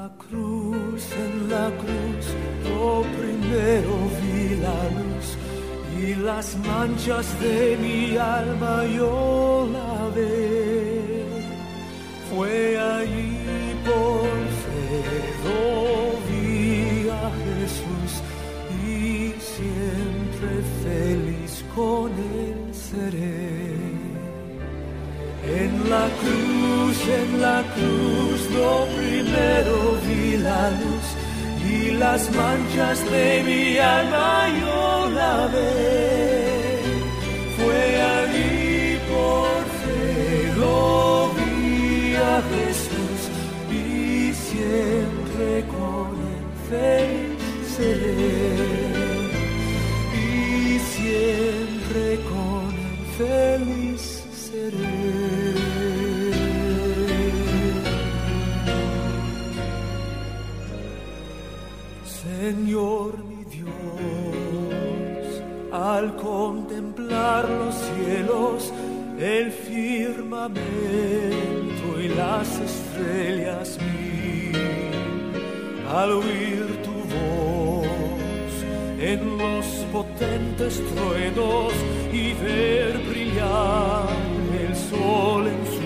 En la cruz, yo primero vi la luz y las manchas de mi alma yo lavé. Fue allí por fe, vi a Jesús y siempre feliz con él seré. En la cruz, lo primero vi la luz y las manchas de mi alma yo lavé. Fue allí por fe, lo vi a Jesús y siempre con él feliz seré. Y siempre con él feliz seré. Señor mi Dios, al contemplar los cielos, el firmamento y las estrellas al oír tu voz en los potentes truenos y ver brillar el sol en su